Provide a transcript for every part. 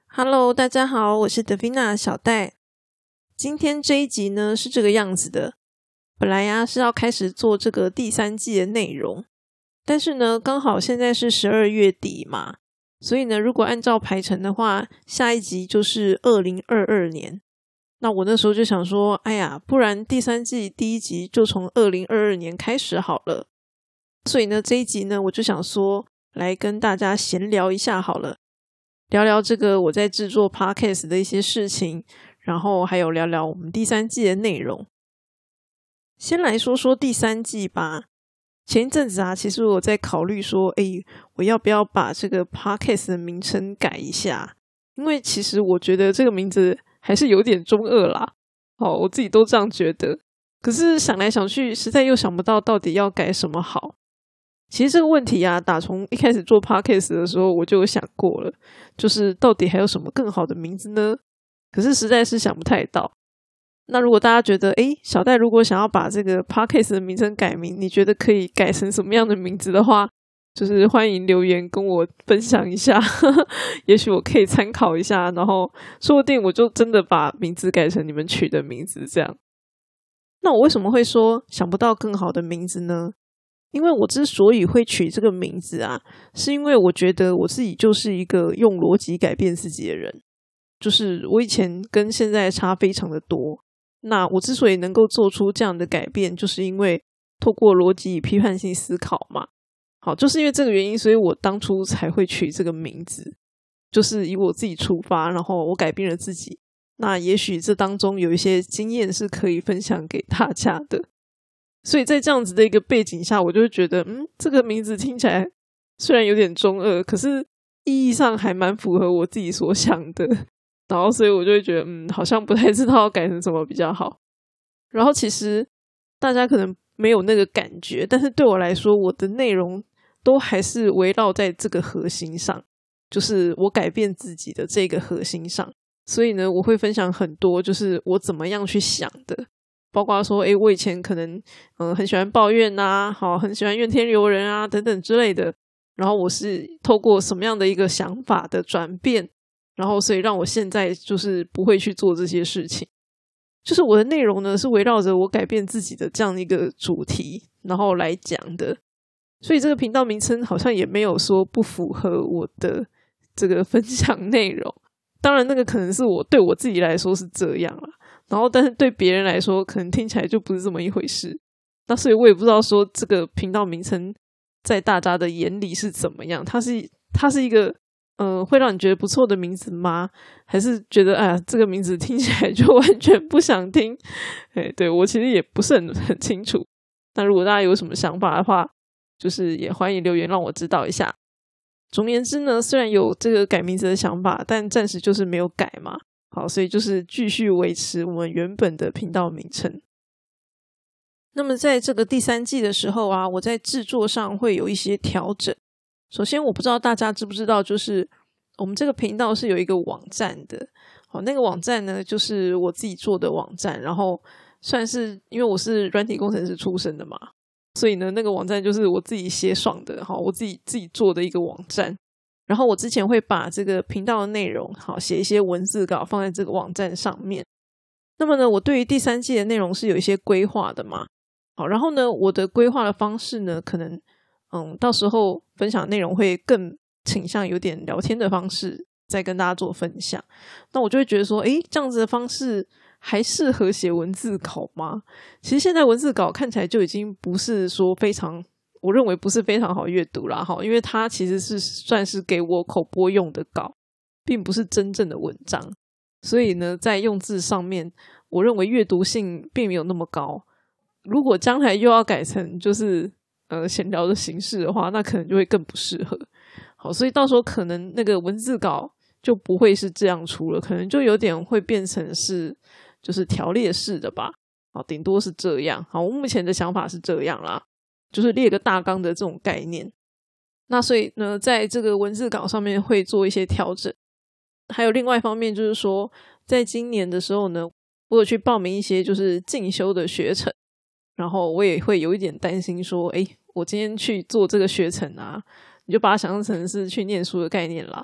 Hello， 大家好，我是 Davina 小戴。今天这一集呢是这个样子的，本来是要开始做这个第3季的内容，但是呢刚好现在是12月底嘛，所以呢如果按照排程的话，下一集就是2022年。那我那时候就想说，哎呀，不然第3季第1集就从2022年开始好了。所以呢这一集呢我就想说来跟大家闲聊一下好了，聊聊这个我在制作 podcast 的一些事情，然后还有聊聊我们第3季的内容。先来说说第3季吧。前一阵子其实我在考虑说，我要不要把这个 podcast 的名称改一下，因为其实我觉得这个名字还是有点中二啦。我自己都这样觉得，可是想来想去实在又想不到到底要改什么好。其实这个问题打从一开始做 podcast 的时候我就有想过了，就是到底还有什么更好的名字呢？可是实在是想不太到。那如果大家觉得小戴如果想要把这个 podcast 的名称改名，你觉得可以改成什么样的名字的话，就是欢迎留言跟我分享一下也许我可以参考一下，然后说不定我就真的把名字改成你们取的名字这样。那我为什么会说想不到更好的名字呢？因为我之所以会取这个名字是因为我觉得我自己就是一个用逻辑改变自己的人，就是我以前跟现在差非常的多。那我之所以能够做出这样的改变，就是因为透过逻辑与批判性思考嘛。好，就是因为这个原因，所以我当初才会取这个名字，就是以我自己出发，然后我改变了自己。那也许这当中有一些经验是可以分享给大家的。所以在这样子的一个背景下，我就会觉得这个名字听起来虽然有点中二，可是意义上还蛮符合我自己所想的。然后所以我就会觉得好像不太知道要改成什么比较好。然后其实大家可能没有那个感觉，但是对我来说，我的内容都还是围绕在这个核心上，就是我改变自己的这个核心上。所以呢我会分享很多就是我怎么样去想的，包括说我以前可能很喜欢抱怨很喜欢怨天尤人等等之类的，然后我是透过什么样的一个想法的转变，然后所以让我现在就是不会去做这些事情。就是我的内容呢是围绕着我改变自己的这样一个主题然后来讲的，所以这个频道名称好像也没有说不符合我的这个分享内容。当然那个可能是我对我自己来说是这样啦，然后但是对别人来说可能听起来就不是这么一回事。那所以我也不知道说这个频道名称在大家的眼里是怎么样，它是一个会让你觉得不错的名字吗？还是觉得这个名字听起来就完全不想听？对，我其实也不是很清楚。那如果大家有什么想法的话，就是也欢迎留言让我知道一下。总而言之呢，虽然有这个改名字的想法，但暂时就是没有改嘛。好，所以就是继续维持我们原本的频道名称。那么在这个第3季的时候我在制作上会有一些调整。首先我不知道大家知不知道，就是我们这个频道是有一个网站的。好，那个网站呢就是我自己做的网站，然后算是因为我是软体工程师出身的嘛，所以呢那个网站就是我自己写爽的，我自己做的一个网站。然后我之前会把这个频道的内容写一些文字稿放在这个网站上面。那么呢我对于第3季的内容是有一些规划的嘛。好，然后呢我的规划的方式呢可能到时候分享内容会更倾向有点聊天的方式再跟大家做分享。那我就会觉得说这样子的方式还适合写文字稿吗？其实现在文字稿看起来就已经不是说非常，我认为不是非常好阅读啦，因为它其实是算是给我口播用的稿，并不是真正的文章。所以呢在用字上面我认为阅读性并没有那么高。如果将来又要改成就是闲聊的形式的话，那可能就会更不适合。好，所以到时候可能那个文字稿就不会是这样出了，可能就有点会变成是就是条列式的吧。好，顶多是这样。好，我目前的想法是这样啦，就是列个大纲的这种概念。那所以呢在这个文字稿上面会做一些调整。还有另外一方面就是说，在今年的时候呢我有去报名一些就是进修的学程，然后我也会有一点担心说我今天去做这个学程你就把它想象成是去念书的概念啦。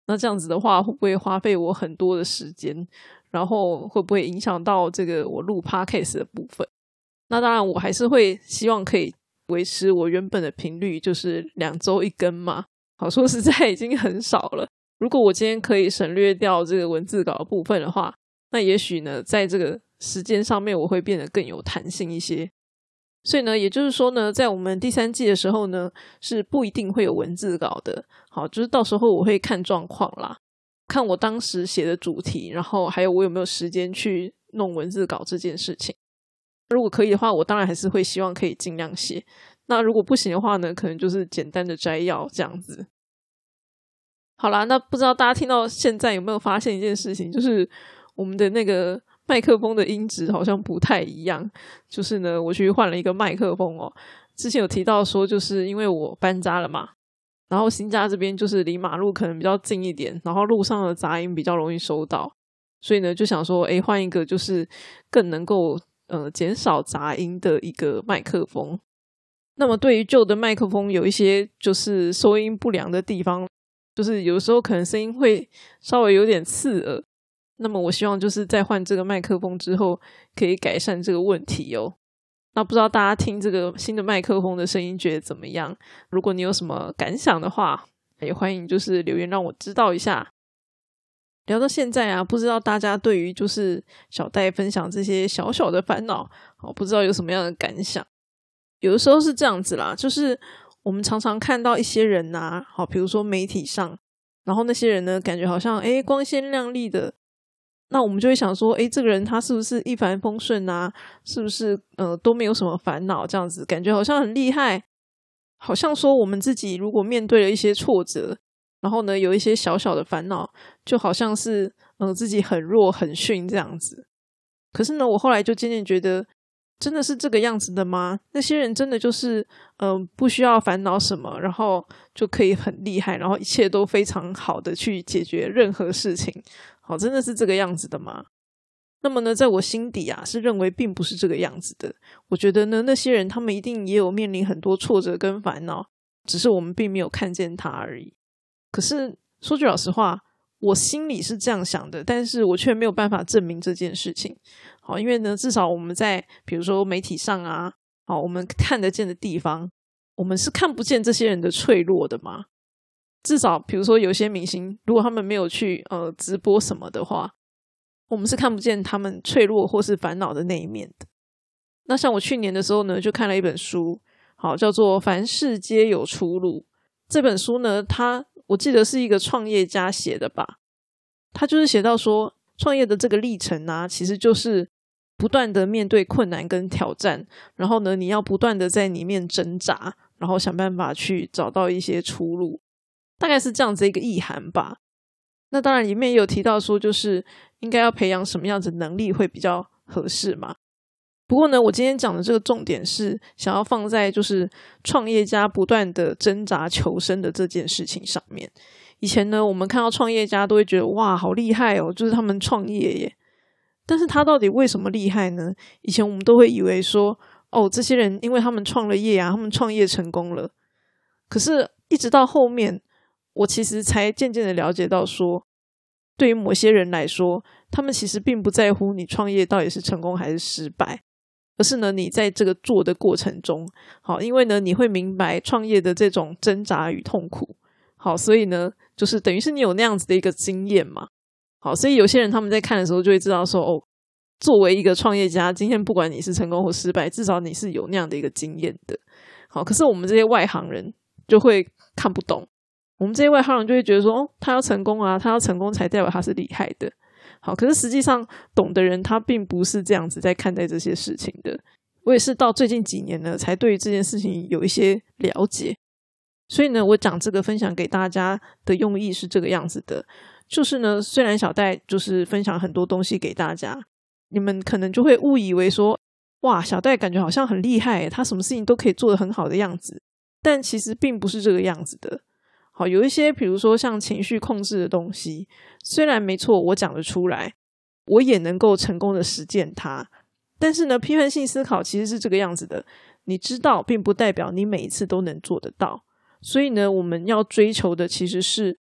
那这样子的话会不会花费我很多的时间，然后会不会影响到这个我录 podcast 的部分。那当然我还是会希望可以维持我原本的频率，就是2周1更嘛。好，说实在已经很少了，如果我今天可以省略掉这个文字稿的部分的话，那也许呢在这个时间上面我会变得更有弹性一些。所以呢也就是说呢，在我们第3季的时候呢是不一定会有文字稿的。好，就是到时候我会看状况啦，看我当时写的主题，然后还有我有没有时间去弄文字稿这件事情。如果可以的话，我当然还是会希望可以尽量写，那如果不行的话呢，可能就是简单的摘要这样子。好啦，那不知道大家听到现在有没有发现一件事情，就是我们的那个麦克风的音质好像不太一样。就是呢我去换了一个麦克风哦，之前有提到说就是因为我搬家了嘛，然后新家这边就是离马路可能比较近一点，然后路上的杂音比较容易收到，所以呢就想说换一个就是更能够减少杂音的一个麦克风。那么对于旧的麦克风有一些就是收音不良的地方，就是有时候可能声音会稍微有点刺耳，那么我希望就是在换这个麦克风之后可以改善这个问题哦。那不知道大家听这个新的麦克风的声音觉得怎么样？如果你有什么感想的话，也欢迎就是留言让我知道一下。聊到现在啊，不知道大家对于就是小戴分享这些小小的烦恼，不知道有什么样的感想。有的时候是这样子啦，就是我们常常看到一些人啊，好，比如说媒体上，然后那些人呢感觉好像光鲜亮丽的，那我们就会想说这个人他是不是一帆风顺啊，是不是都没有什么烦恼，这样子感觉好像很厉害。好像说我们自己如果面对了一些挫折，然后呢有一些小小的烦恼，就好像是自己很弱很逊这样子。可是呢我后来就渐渐觉得真的是这个样子的吗？那些人真的就是不需要烦恼什么，然后就可以很厉害，然后一切都非常好的去解决任何事情，好，真的是这个样子的吗？那么呢在我心底啊是认为并不是这个样子的。我觉得呢那些人他们一定也有面临很多挫折跟烦恼，只是我们并没有看见他而已。可是说句老实话，我心里是这样想的，但是我却没有办法证明这件事情。好，因为呢至少我们在比如说媒体上啊，好，我们看得见的地方，我们是看不见这些人的脆弱的嘛。至少比如说有些明星如果他们没有去直播什么的话，我们是看不见他们脆弱或是烦恼的那一面的。那像我去年的时候呢就看了一本书，好，叫做凡事皆有出路。这本书呢我记得是一个创业家写的吧，他就是写到说创业的这个历程啊，其实就是不断的面对困难跟挑战，然后呢你要不断的在里面挣扎，然后想办法去找到一些出路，大概是这样子一个意涵吧。那当然里面也有提到说就是应该要培养什么样子的能力会比较合适嘛。不过呢我今天讲的这个重点是想要放在就是创业家不断的挣扎求生的这件事情上面。以前呢我们看到创业家都会觉得哇好厉害哦，就是他们创业耶，但是他到底为什么厉害呢？以前我们都会以为说这些人因为他们创了业啊，他们创业成功了。可是一直到后面我其实才渐渐的了解到说，对于某些人来说，他们其实并不在乎你创业到底是成功还是失败，而是呢你在这个做的过程中，好，因为呢你会明白创业的这种挣扎与痛苦，好，所以呢就是等于是你有那样子的一个经验嘛。好，所以有些人他们在看的时候就会知道说作为一个创业家，今天不管你是成功或失败，至少你是有那样的一个经验的。好，可是我们这些外行人就会看不懂，我们这些外行人就会觉得说他要成功啊，他要成功才代表他是厉害的。好，可是实际上懂的人他并不是这样子在看待这些事情的。我也是到最近几年呢才对于这件事情有一些了解，所以呢我讲这个分享给大家的用意是这个样子的，就是呢虽然小戴就是分享很多东西给大家，你们可能就会误以为说哇小戴感觉好像很厉害，他什么事情都可以做得很好的样子，但其实并不是这个样子的。好，有一些比如说像情绪控制的东西，虽然没错我讲得出来，我也能够成功的实践它，但是呢批判性思考其实是这个样子的，你知道并不代表你每一次都能做得到。所以呢我们要追求的其实是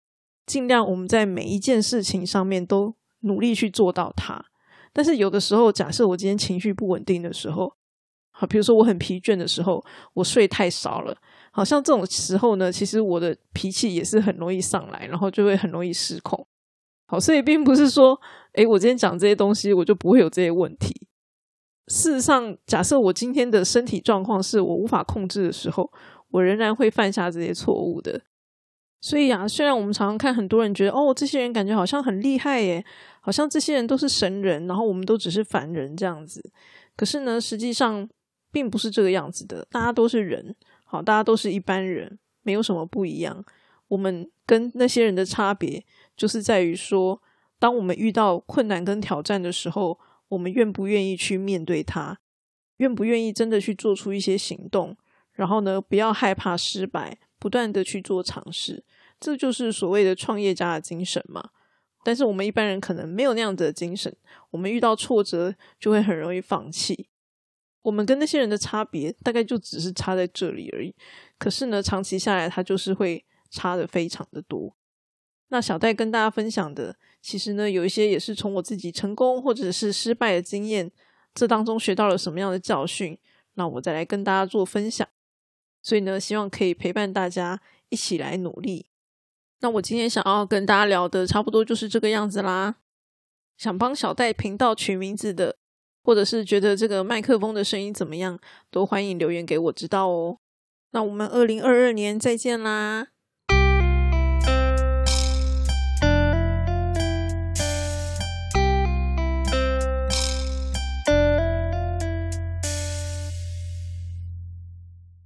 尽量我们在每一件事情上面都努力去做到它。但是有的时候，假设我今天情绪不稳定的时候，好，比如说我很疲倦的时候，我睡太少了，好像这种时候呢，其实我的脾气也是很容易上来，然后就会很容易失控。好，所以并不是说我今天讲这些东西我就不会有这些问题。事实上，假设我今天的身体状况是我无法控制的时候，我仍然会犯下这些错误的。所以虽然我们常常看很多人觉得这些人感觉好像很厉害耶，好像这些人都是神人，然后我们都只是凡人这样子。可是呢，实际上并不是这个样子的，大家都是人，好，大家都是一般人，没有什么不一样。我们跟那些人的差别就是在于说，当我们遇到困难跟挑战的时候，我们愿不愿意去面对它，愿不愿意真的去做出一些行动，然后呢，不要害怕失败，不断的去做尝试。这就是所谓的创业家的精神嘛。但是我们一般人可能没有那样子的精神，我们遇到挫折就会很容易放弃。我们跟那些人的差别大概就只是差在这里而已，可是呢，长期下来它就是会差的非常的多。那小戴跟大家分享的，其实呢，有一些也是从我自己成功或者是失败的经验，这当中学到了什么样的教训，那我再来跟大家做分享。所以呢，希望可以陪伴大家一起来努力。那我今天想要跟大家聊的差不多就是这个样子啦。想帮小戴频道取名字的，或者是觉得这个麦克风的声音怎么样，都欢迎留言给我知道哦。那我们2022年再见啦。